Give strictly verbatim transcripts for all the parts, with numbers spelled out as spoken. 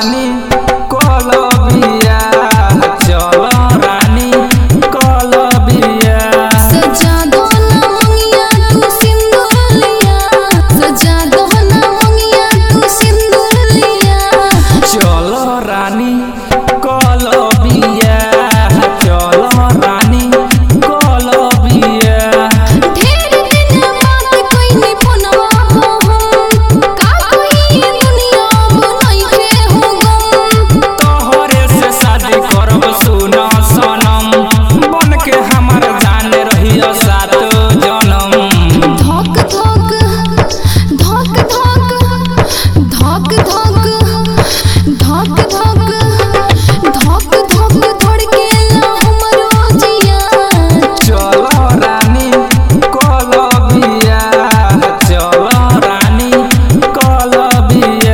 रानी कोलबिया चलो रानी कोलबिया सजा दो ना मंगिया तू सिंदूर लिया सजा दो ना मंगिया तू सिंदूर लिया चलो रानी कोलबिया चलो रानी कोलबिया ढेर दिन बात कोई नहीं फोनवा हो हम का कोई दुनिया बनई के हो गम तोहरे से शादी करब सुनो सनम बन के हमार जान रहियो सात जन्म धक धक धक धक धक धक धक धक धक धक धड़केला हमरो जिया चलो रानी कोलबिया चलो रानी कोलबिया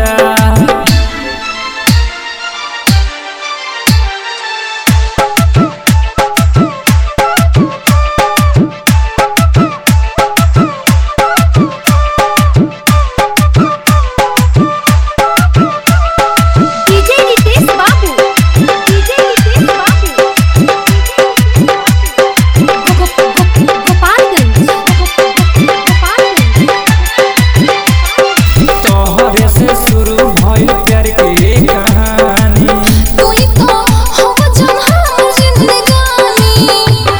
डीजे रितेश बाबू डीजे रितेश बाबू गोपालगंज गोपालगंज तोहरे से शुरू भइल प्यार के कहानी तू ही तो हो जान हमार जिंदगानी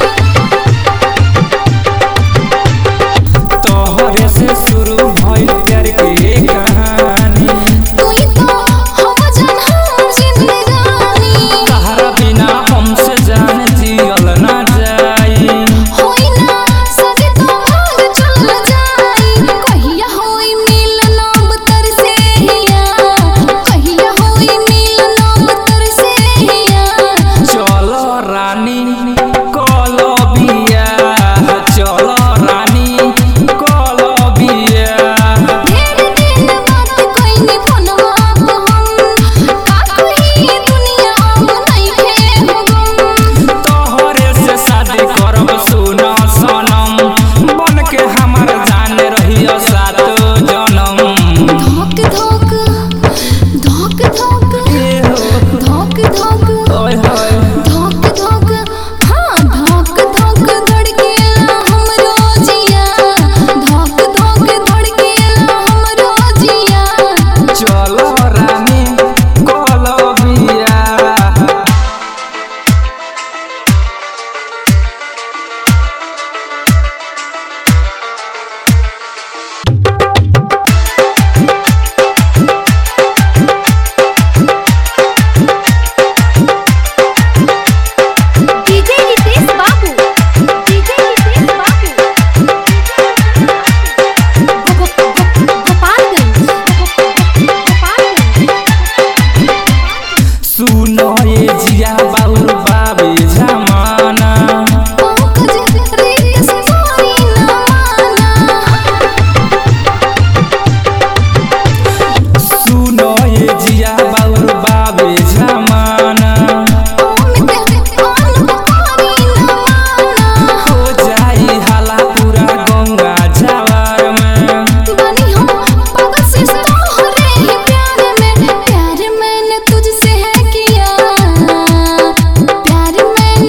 तोहरे से शुरू भइल प्यार के कहानी तू ही तो हो जान हमार जिंदगानी तहरा बिना हमसे जान जियल ना जाई होई ना सजे तो भाग चल जाई कहिया होई मिलन बतर से हिया कहिया होई मिलन बतर से हिया चलो रानी कोलबिया चलो रानी कोलबिया ढेर दिन बात कोई नहीं फोनवा हो हम का कोई दुनिया बनई के हो गम तोहरे से शादी करब सुनो सनम बन के हमार जान रहियो सात जन्म धक धक धक धक ए हो धक धक ओए होए धक धक हाँ धक धक धड़केला हमरो जिया धक धक धड़केला हमरो जिया चलो रानी कोलबिया डीजे रितेश बाबू डीजे रितेश बाबू गोपालगंज गोपालगंज सुनो ये जिया बाउर बाबे जमाना पंकज रितेश कोई ना माना सुनो ये जिया बाउर बाबे जमाना हो जाई हाला पूरा गंगा जवार में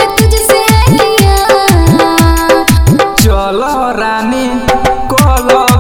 चलो रानी कोलबिया